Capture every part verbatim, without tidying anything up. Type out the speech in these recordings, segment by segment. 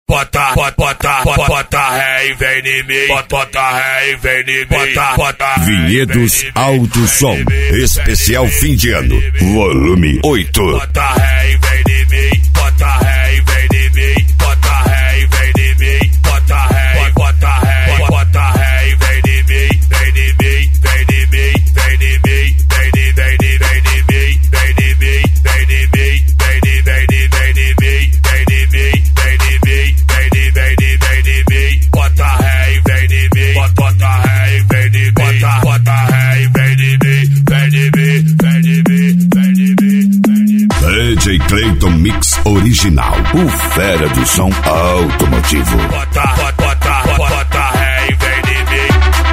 Bota, bota, bota, bota, bota ré e vem em mim. Bota, bota ré e vem em mim. Bota, bota. Vinhedos Alto Som, especial fim de ano, volume oito. Bota ré e vem em mim. Bota ré e vem em mim. Bota ré e vem em mim. Bota ré, bota ré, bota ré e vem em mim. Vem em mim, vem em mim, vem em mim, vem em vem em vem em mim, vem em mim, vem em mim, vem em vem em vem em mim, vem em mim, vem em mim, vem em vem em vem em mim. Bota ré e vem em mim. Bota ré e vem em mim. Bota, bota ré e vem em mim. Vem em mim, vem em mim, vem em mim, vem em mim. D J Clayton Mix Original, o fera do som automotivo. Bota, bota, bota, bota ré e vem em mim.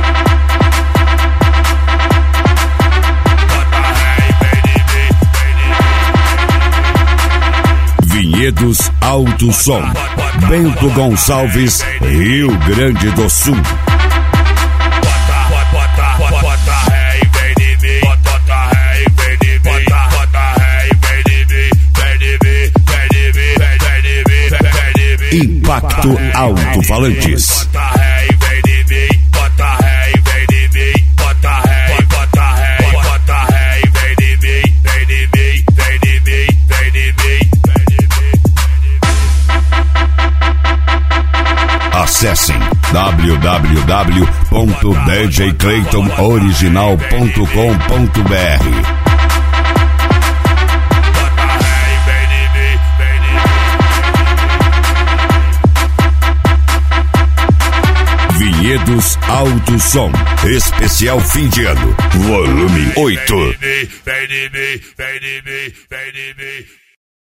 Bota ré e vem em mim, vem em mim. Vinhedos Alto Som, Bento Gonçalves, Rio Grande do Sul. Bota, bota, bota, bota ré e vem em mim. Bota ré e vem em mim. Bota ré e vem em mim. Vem em mim, vem em mim, vem em mim, vem em mim. Impacto Alto-Falantes. Bota ré e vem em mim. Bota ré e vem em mim. Bota ré, bota ré, bota ré e vem em mim. Vem em mim, vem em mim, vem em mim, vem em mim. Acessem w w w ponto d j clayton original ponto com ponto b r. Vinhedos Alto Som, especial fim de ano, volume oito. Vem em mim, vem em mim, vem em mim, vem em mim.